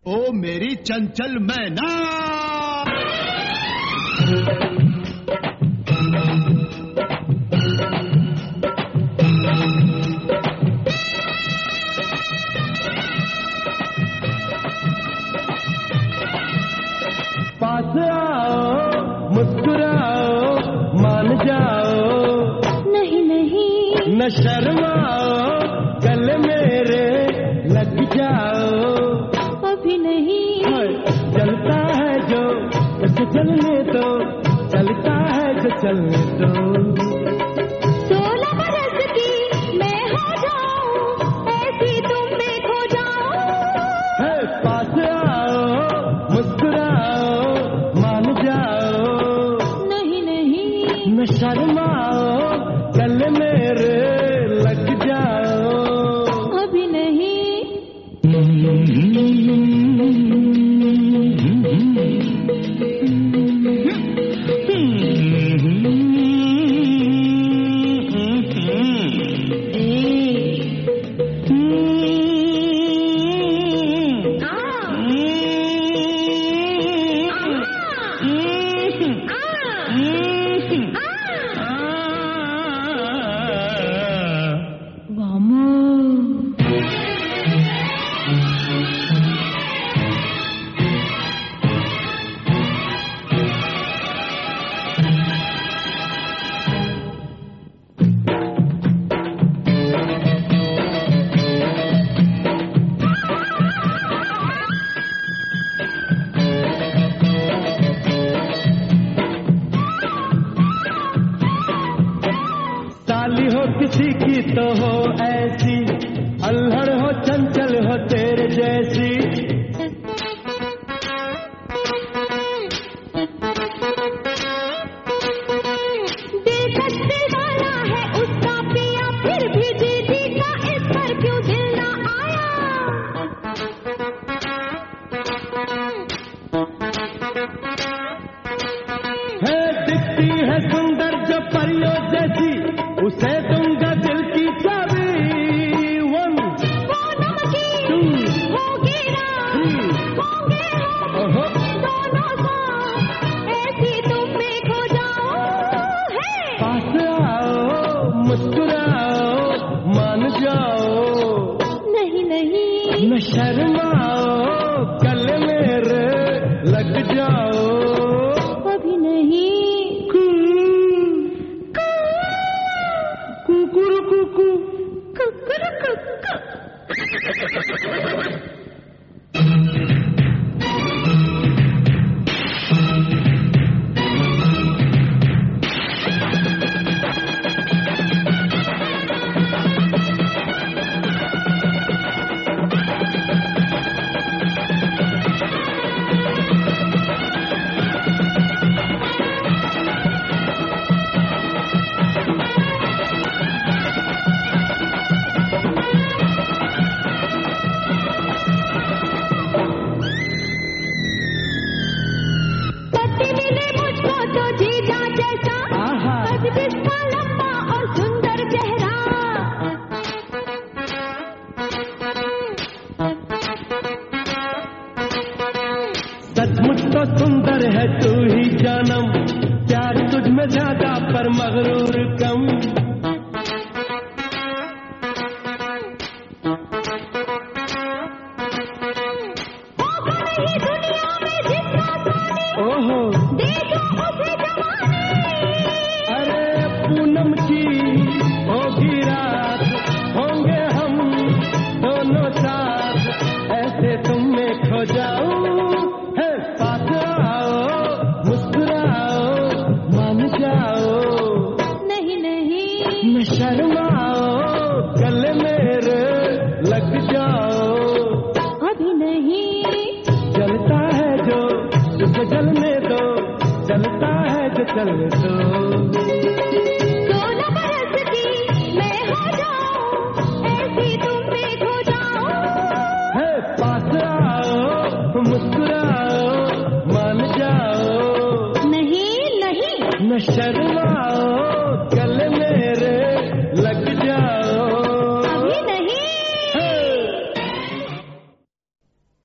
ओ मेरी चंचल मैना, पास आओ, मुस्कुराओ, मान जाओ, नहीं नहीं न शर्माओ, गले मेरे लग जाओ, अभी नहीं। चलता है जो चलने दो, चलता है जो चलने दो। 16 बरस की मैं हो जाऊं, ऐसी तुम में खो जाऊं। पास आओ, मुस्कुराओ, मान जाओ, नहीं नहीं न शर्माओ, गले मेरे लग जाओ, अभी नहीं। साली हो किसी की तो हो ऐसी, अल्हड़ हो चंचल हो तेरे जैसी, दिलचस्पी वाला है उसका पिया, फिर भी दीदी का इस पर क्यों दिल ना आया। है दिखती है सुंदर जो परियों जैसी, उसे दूंगा दिल की चाबी। 1 वो नमकीन होगी ना, होंगे हम दोनों साथ, ऐसी तुम में खो जाऊं। है पास आओ, मुस्कुराओ, मान जाओ, नहीं नहीं न शर्माओ, गले मेरे लग जाओ, अभी नहीं। कुकुर कुकू। कुकुर कुकु। पति मिले मुझको तो जीजा जैसा, आज जिसका लंबा और सुंदर चेहरा। सचमुच तो सुंदर है तू ही जानम, प्यार तुझ में ज्यादा पर मगरूर कम। होगा नहीं दुनिया में जितना सोनी, ओहो दे दो उसे जवानी। अरे पूनम की होगी रात, होंगे हम दोनों साथ, ऐसे तुम में खो जाऊं। है पास आओ, मुस्कुराओ, मान जाओ, नहीं नहीं न शर्माओ, गले मेरे लग जाओ, अभी नहीं। जलता है जो उसे जलने दो, जलता है जो चलने दो।